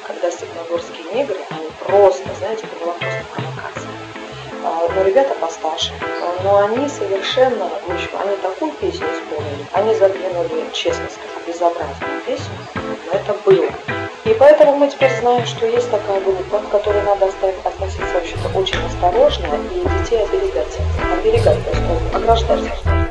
когда степногорские негры, они просто, знаете, это была просто провокация. Но ребята постарше, но они совершенно, в общем, они такую песню исполнили, они задвинули, честно скажу, безобразную песню, но это было. И поэтому мы теперь знаем, что есть такая группа, к которой надо относиться вообще-то очень осторожно и детей оберегать, ограждать.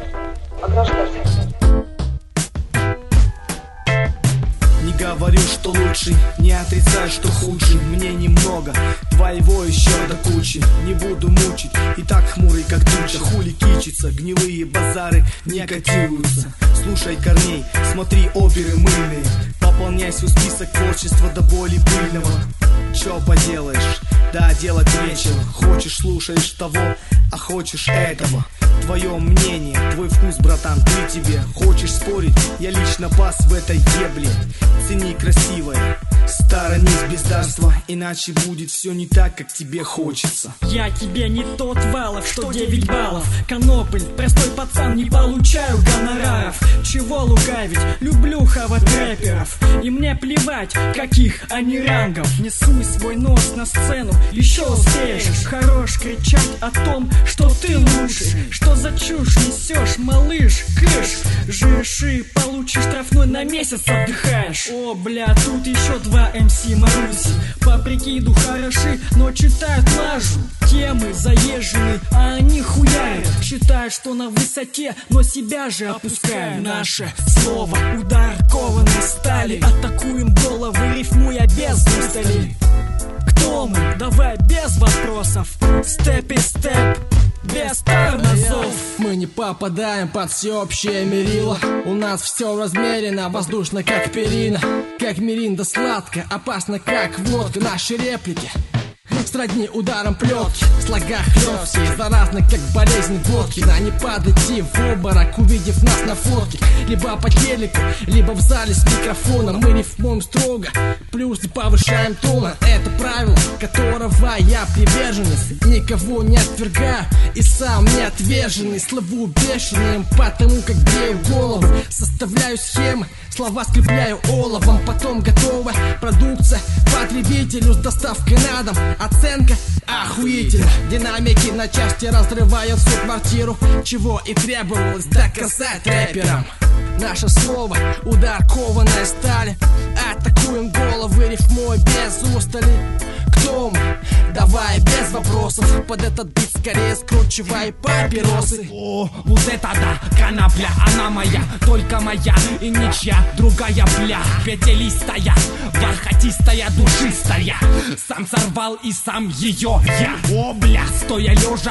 Не говорю, что лучший, не отрицай, что худший. Мне немного, твоего еще до кучи. Не буду мучить, и так хмурый, как туча. Хули кичится, гнилые базары не котируются. Слушай корней, смотри оперы мыльные. Пополняй свой список творчества до боли пыльного. Чё поделаешь, да делать нечего. Хочешь, слушаешь того, а хочешь этого. Твое мнение, твой вкус, братан, ты тебе. Хочешь спорить, я лично пас в этой ебле. Цени красивое, сторонись бездарства, иначе будет все не так, как тебе хочется. Я тебе не тот Валов, что 9 баллов. Конопль, простой пацан, не получаю гонораров. Чего лукавить, люблю хавать рэперов. И мне плевать, каких они рангов. Не суй свой нос на сцену, еще успеешь. Хорош кричать о том, что ты лучший. Что за чушь несешь, малыш, кыш. Жиши, получишь штрафной, на месяц отдыхаешь. О, бля, тут еще 2 МС Маруси. По прикиду хороши, но читают лажу. Темы заезжены, а они хуярят. Считают, что на высоте, но себя же опускают. Наше слово, удар кованой стали. Атакуем головы, рифмуя без устали. Кто мы? Давай без вопросов. Степ и степ, без тормозов. Мы не попадаем под всеобщее мерило. У нас все размерено, воздушно как перина. Как миринда сладко, опасно как водка. Наши реплики сродни ударом плетки. Слога хлёсткие, заразны как болезнь водки. Да не падайте в обморок, увидев нас на фотке. Либо по телеку, либо в зале с микрофоном. Мы рифмуем строго, плюс не повышаем тона. Это правило, которого я приверженец. Никого не отвергаю и сам не отверженный. Слову бешеным, потому как брею голову. Составляю схемы, слова скрепляю оловом. Потом готова продукция потребителю с доставкой на дом. Оценка охуительна. Динамики на части разрывают всю квартиру. Чего и требовалось доказать рэперам. Наше слово, удар кованой стали. Атакуем головы рифмой без устали. Кто мы? Давай без вопросов. Под этот бит скорее скручивай папиросы. О, вот это да, конопля, она моя, только моя и ничья, другая бля. Пятилистая, бархатистая, душистая. Сам сорвал и сам ее я. О, бля, стоя лежа,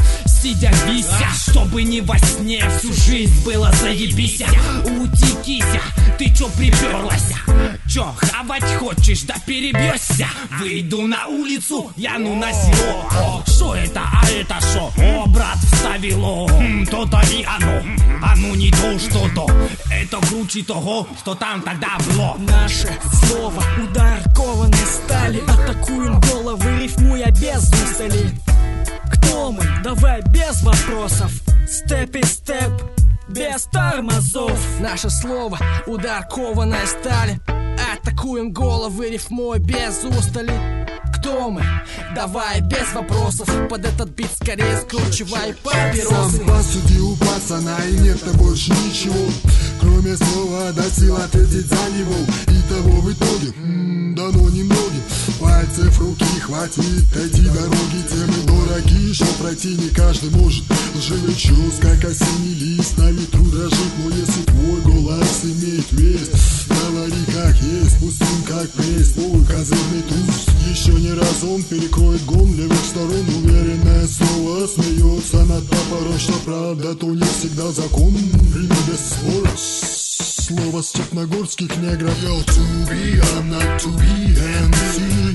сидя вися, чтобы не во сне всю жизнь было заебися. Утекися, ты чё приперлась? Чё, хавать хочешь, да перебьешься? Выйду на улицу, я ну на село. Шо это, а это шо? О, брат, вставило то-то и оно. А ну не то, что-то. Это круче того, что там тогда было. Наше слово, удар кованой стали. Атакуем головы, рифмуя без устали. Кто мы? Давай без вопросов. Степ и степ, без тормозов. Наше слово, удар кованой стали. Атакуем головы рифмой без устали. Кто мы? Давай без вопросов. Под этот бит скорее скручивай папиросы. Сам посудил пацана и нет-то больше ничего, кроме слова до сил ответить за него. И того в итоге дано немногим. Пальцев руки хватит эти дороги. Темы дураки, что пройти не каждый может. Лживый чувств, как осенний лист, на ветру дрожит. Но если твой голос имеет вес, говори как есть, пустым как пресс. Твой козырный туз еще не раз он перекроет гон левых сторон. Уверенное слово смеется над топором, что правда, то не всегда закон. Время без спора. Слово степногорских негров. Yo, to be, I'm not to be, and